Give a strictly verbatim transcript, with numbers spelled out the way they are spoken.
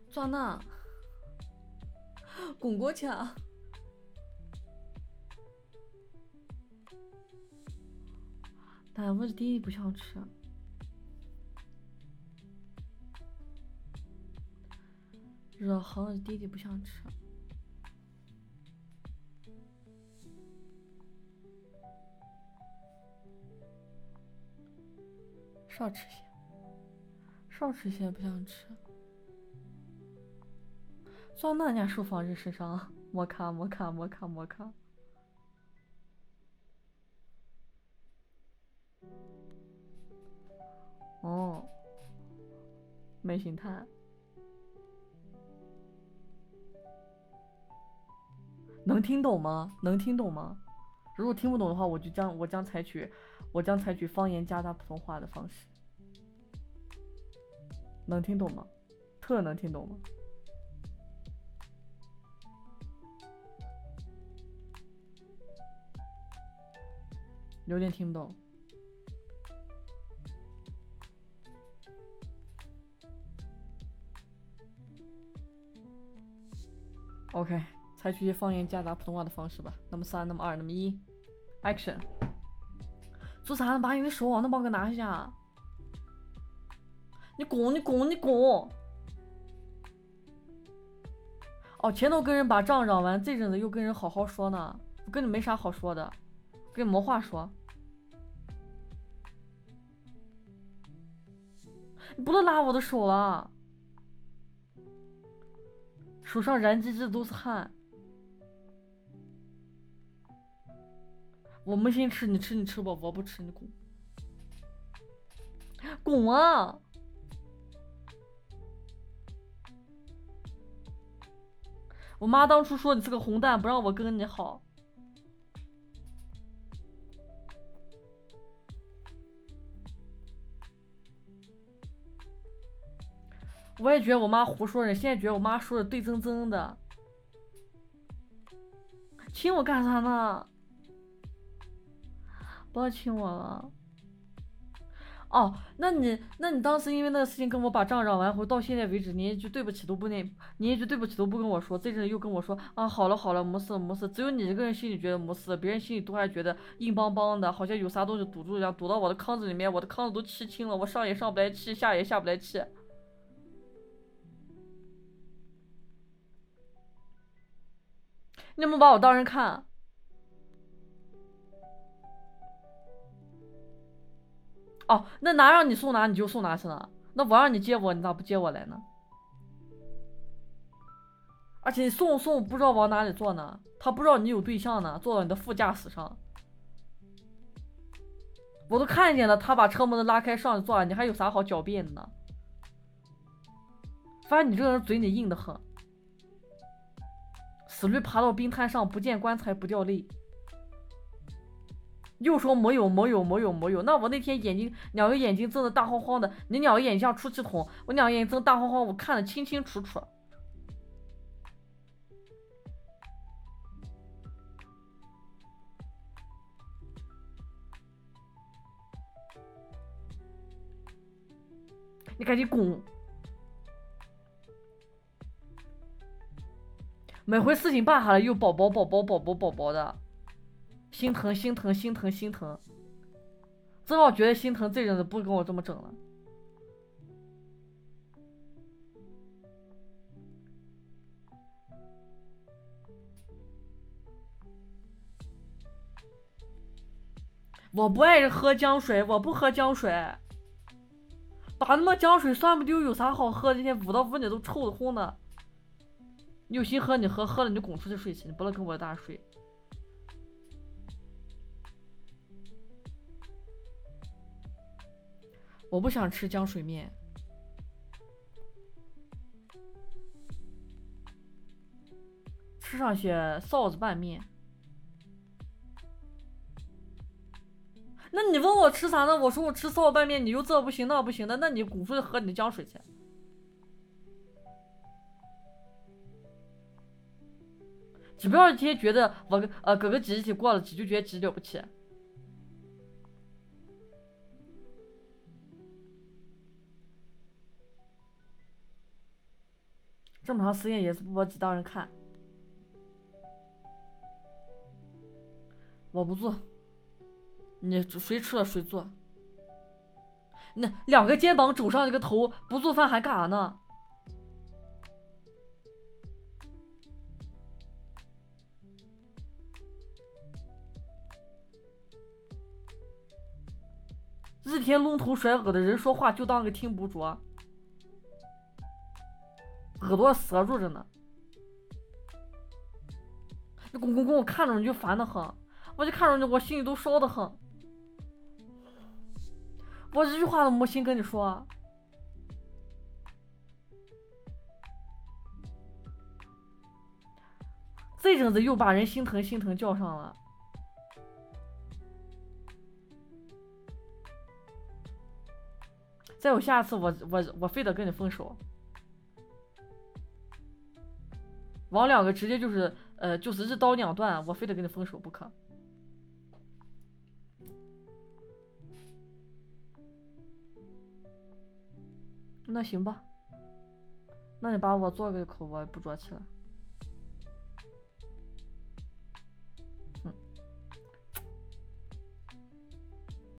壮娜，滚过去啊！但我是弟弟不想吃，惹横了弟弟不想吃。少吃些，少吃些不想吃。壮娜，人家书房日时上，摩卡摩卡摩卡摩卡。哦，没心态。能听懂吗？能听懂吗？如果听不懂的话，我就将我将采取我将采取方言夹杂普通话的方式。能听懂吗？特能听懂吗？有点听不懂。OK， 采取方言夹杂普通话的方式吧。那么三，那么二，那么一 ，Action！ 做啥呢？把你的手往那帮给拿下！你滚！你滚！你滚！哦，前头跟人把账嚷完，这阵子又跟人好好说呢。我跟你没啥好说的，跟你没话说。你不能拉我的手了，手上燃吱吱都是汗。我没心吃，你吃你吃吧，我不吃你滚，滚啊！我妈当初说你是个混蛋，不让我跟你好。我也觉得我妈胡说人，现在觉得我妈说的对铮铮的。亲我干啥呢？不要亲我了。哦，那你那你当时因为那个事情跟我把账嚷完后，到现在为止你一句对不起都不那，你一句对不起都不跟我说，这阵又跟我说啊好了好了没事没事，只有你一个人心里觉得没事，别人心里都还觉得硬邦邦的，好像有啥东西堵住一样，堵到我的糠子里面，我的糠子都气青了，我上也上不来气，下也下不来气。你有没有把我当人看？哦，那哪让你送哪你就送哪去了，那我让你接我，你咋不接我来呢？而且你送送不知道往哪里坐呢，他不知道你有对象呢，坐到你的副驾驶上，我都看见了，他把车门拉开上去坐，你还有啥好狡辩的呢？反正你这个人嘴你硬的很，死驴爬到冰滩上，不见棺材不掉泪。又说没有没有没有没有，那我那天眼睛两个眼睛睁得大晃晃的，你两个眼睛像出气筒，我两个眼睛睁大晃晃，我看得清清楚楚。你赶紧滚！每回事情办下来又宝宝宝宝宝宝宝宝的，心疼心疼心疼心疼，真要觉得心疼，这阵子不跟我这么整了。我不爱喝姜水，我不喝姜水，把他妈姜水算不丢，有啥好喝的？今天捂到屋里都臭的烘的。你有心喝你喝，喝了你就滚出去睡去，你不能跟我大睡。我不想吃浆水面，吃上些臊子拌面。那你问我吃啥呢？我说我吃臊子拌面，你又这不行那不行的，那你滚出去喝你的浆水去。只不要天天觉得我呃哥哥姐姐一起过了，姐就觉得姐了不起。 这么长时间也是播几档人看。我不做，你谁吃了谁做。那两个肩膀肘上一个头，不做饭还干啥呢？日天龙头甩耳的人说话就当个听不着，耳朵塞住着呢。那公公公我看着你就烦得很，我就看着你我心里都烧得很。我一句话都没心跟你说。这阵子又把人心疼心疼叫上了。再有下次我我我非得跟你分手。王两个直接就是呃就是一刀两断，我非得跟你分手不可。那行吧，那你把我做个口我不着气了。